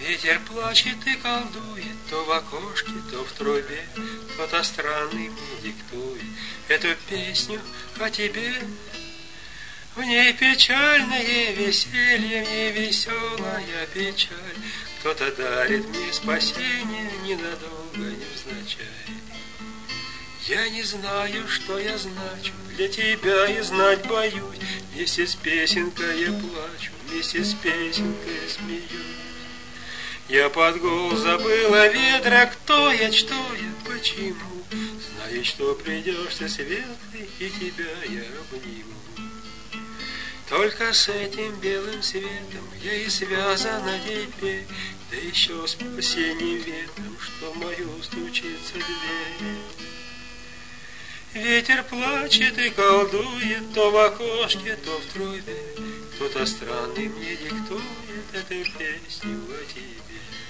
Ветер плачет и колдует, то в окошке, то в трубе. Кто-то странный мне диктует эту песню о тебе. В ней печальное веселье, в ней веселая печаль. Кто-то дарит мне спасение, ненадолго, невзначай. Я не знаю, что я значу для тебя, и знать боюсь. Вместе с песенкой я плачу, вместе с песенкой я смеюсь. Я под гол забыла ветра, кто я, что я, почему. Знаю, что придешь ты светлый, и тебя я обниму. Только с этим белым светом я и связана теперь, да еще с осенним ветром, что в мою стучится дверь. Ветер плачет и колдует, то в окошке, то в трубе. Кто-то странный мне диктует эту песню о тебе.